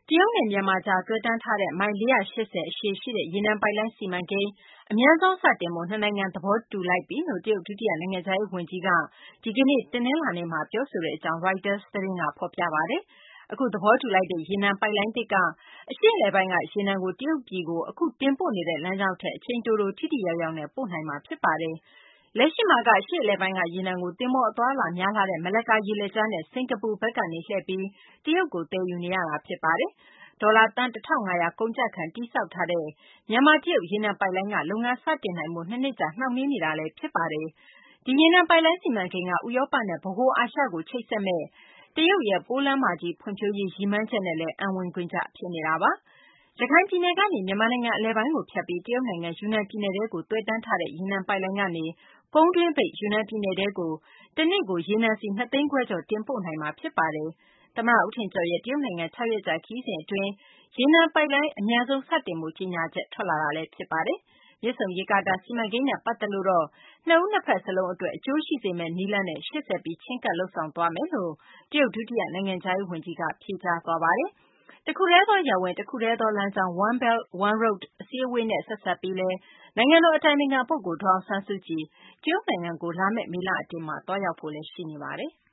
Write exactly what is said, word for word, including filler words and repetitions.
တရုတ်နဲ့မြန်မာကြားသွယ်တန်းထားတဲ့မိုင်၄၈၀အရှည်ရှိတဲ့ရေနံပိုက်လိုင်းစီမံကိန်းအမြန်ဆုံးစတင်ဖို့နှစ်နိုင်ငံသဘောတူလိုက်ပြီလို့တရုတ်ဒုတိယနိုင်ငံခြားရေးဝန်ကြီးကဒီကနေ့တနင်္လာနေ့မှာပြောဆိုကြောင်း Reuters သတင်းကဖော်ပြပါတယ်။အခုသဘောတူလိုက်တဲ့ရေနံပိုက်လိုင်းသစ်ကအရှေ့အလယ်ပိုင်းကရေနံကိုတရုတ်ပြည်ကိုအခုတင်ပို့နေတဲ့လမ်းကြောင်းထက်အချိန်တိုတိုထိထိရောက်ရောက်နဲ့ပို့နိုင်မှာဖြစ်ပါတယ်။လက်ရှိမှာကအရှေ့အလယ်ပိုင်းကရေနံကိုသင်္ဘောအသွားအလာများလာတဲ့မလက်ကာရေလက်ကြားနဲ့စင်ကာပူဘက်ကနေလှည့်ပြီးတရုတ်ကိုသယ်ယူနေရတာဖြစ်ပါတယ်။ဒေါ်လာသန်း၁၅၀၀ကုန်ကျခံတည်ဆောက်ထားတဲ့မြန်မာတရုတ်ရေနံပိုက်လိုင်းကလုပ်ငန်းစတင်နိုင်ဖို့နှစ်နှစ်ကြာနှောင့်နှေးနေတာလည်းဖြစ်ပါတယ်။ဒီရေနံပိုက်လိုင်းစီမံကိန်းကဥရောပနဲ့ဗဟိုအာရှကိုချိတ်ဆက်မဲ့တရုတ်ရဲ့ပိုးလမ်းမကြီးဖွံ့ဖြိုးရေးရည်မှန်းချက်နဲ့လည်းအံဝင်ခွင်ကျဖြစ်နေတာပါ။ရခိုင်ပြည်နယ်ကနေမြန်မာနိုင်ငံအလယ်ပိုင်းကိုဖြတ်ပြီးတရုတ်နိုင်ငံယူနန်ပြည်နယ်ထဲကိုသွယ်တန်းထားတဲ့ရေနံပိုက်လိုင်းကနေကုန်းတွင်းပိတ်ယူနန်ပြည်နယ်ထဲကိုတနေ့ကိုရေနံစီ၂သိန်းခွဲကျော်တင်ပို့နိုင်မှာဖြစ်ပါတယ်။သမ္မတဦးထင်ကျော်ရဲ့တရုတ်နိုင်ငံ၆ရက်ကြာခရီးစဉ်အတွင်းရေနံပိုက်လိုင်းအမြန်ဆုံးစတင်ဖို့ကြေညာချက်ထွက်လာတာလည်းဖြစ်ပါတယ်။မြစ်ဆုံရေကာတာစီမံကိန်းနဲ့ပတ်သက်လို့တော့နှစ်ဦးနှစ်ဖက်စလုံးအတွက်အကျိုးရှိစေမယ့်နည်းလမ်းနဲ့ရှေ့ဆက်ပြီးချဉ်းကပ်လုပ်ဆောင်သွားမယ်လို့တရုတ်ဒုတိယနိုင်ငံခြားရေးဝန်ကြီးကဖြေကြားသွားပါတယ်။တခုတည်းသောရပ်ဝန်းတခုတည်းသောလမ်းကြောင်း One Belt One Road အစည်းအဝေးနဲ့ဆက်စပ်ပြီးလည်းနိုင်ငံတော်အတိုင်ပင်ခံပုဂ္ဂိုလ်ဒေါ်အောင်ဆန်းစုကြည်တရုတ်နိုင်ငံကိုလာမယ့်မေလအတွင်းမှာသွားရောက်ဖို့လည်းရှိနေပါတယ်။